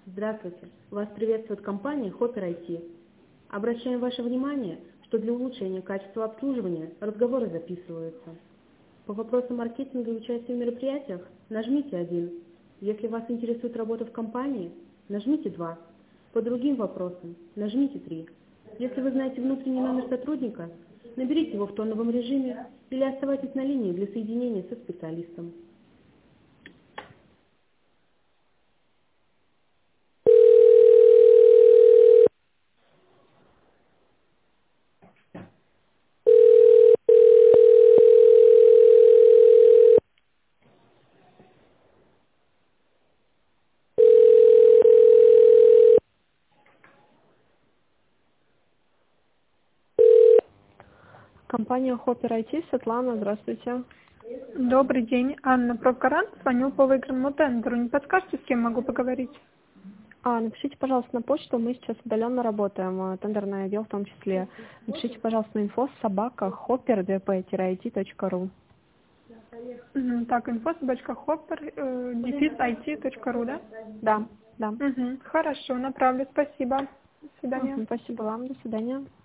Здравствуйте. Вас приветствует компания Hopper IT. Обращаем ваше внимание, что для улучшения качества обслуживания разговоры записываются. По вопросам маркетинга и участия в мероприятиях нажмите 1. Если вас интересует работа в компании, нажмите 2. По другим вопросам нажмите 3. Если вы знаете внутренний номер сотрудника, наберите его в тоновом режиме или оставайтесь на линии для соединения со специалистом. Компания Hopper IT, Светлана, здравствуйте. Добрый день, Анна Провгарант, звоню по выигранному тендеру. Не подскажете, с кем могу поговорить? Напишите, пожалуйста, на почту, мы сейчас удаленно работаем, тендерный отдел в том числе. Напишите, пожалуйста, на info@hopper-it.ru. Так, info@hopper-it.ru, да? Да, да. Хорошо, направлю, спасибо. До свидания. Спасибо вам, до свидания.